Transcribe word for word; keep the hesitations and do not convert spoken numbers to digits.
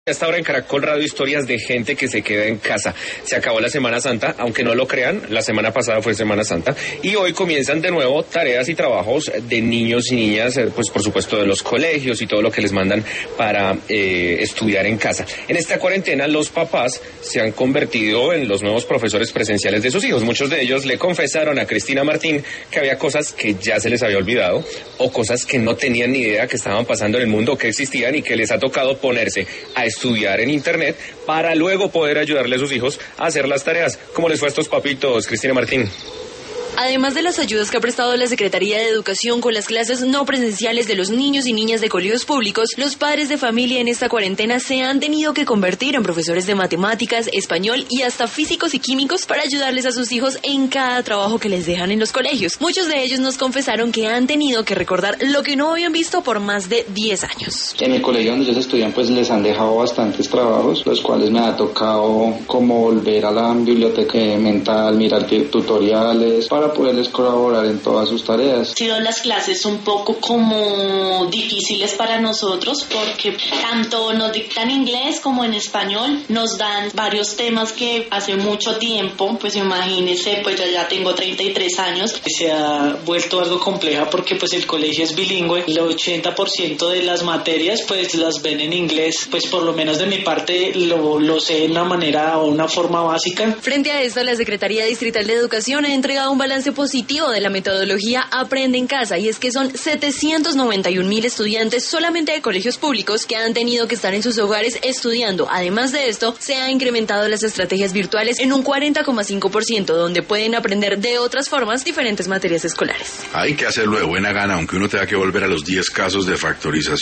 Hasta ahora en Caracol Radio, historias de gente que se queda en casa. Se acabó la Semana Santa, aunque no lo crean, la semana pasada fue Semana Santa, y hoy comienzan de nuevo tareas y trabajos de niños y niñas, pues por supuesto de los colegios y todo lo que les mandan para eh, estudiar en casa. En esta cuarentena los papás se han convertido en los nuevos profesores presenciales de sus hijos. Muchos de ellos le confesaron a Cristina Martín que había cosas que ya se les había olvidado o cosas que no tenían ni idea que estaban pasando en el mundo, que existían y que les ha tocado ponerse a estudiar en internet para luego poder ayudarle a sus hijos a hacer las tareas. ¿Cómo les fue a estos papitos, Cristina Martín? Además de las ayudas que ha prestado la Secretaría de Educación con las clases no presenciales de los niños y niñas de colegios públicos, los padres de familia en esta cuarentena se han tenido que convertir en profesores de matemáticas, español y hasta físicos y químicos para ayudarles a sus hijos en cada trabajo que les dejan en los colegios. Muchos de ellos nos confesaron que han tenido que recordar lo que no habían visto por más de diez años. En el colegio donde ellos estudian pues les han dejado bastantes trabajos, los cuales me ha tocado como volver a la biblioteca mental, mirar tutoriales para poderles colaborar en todas sus tareas. Han sido las clases un poco como difíciles para nosotros porque tanto nos dictan inglés como en español, nos dan varios temas que hace mucho tiempo, pues imagínense, pues yo ya tengo treinta y tres años. Se ha vuelto algo compleja porque pues el colegio es bilingüe, el ochenta por ciento de las materias pues las ven en inglés, pues por lo menos de mi parte lo, lo sé de una manera o una forma básica. Frente a esto, la Secretaría Distrital de Educación ha entregado un balance positivo de la metodología Aprende en Casa, y es que son setecientos noventa y un mil estudiantes solamente de colegios públicos que han tenido que estar en sus hogares estudiando. Además de esto, se han incrementado las estrategias virtuales en un cuarenta coma cinco por ciento, donde pueden aprender de otras formas diferentes materias escolares. Hay que hacerlo de buena gana, aunque uno tenga que volver a los diez casos de factorización.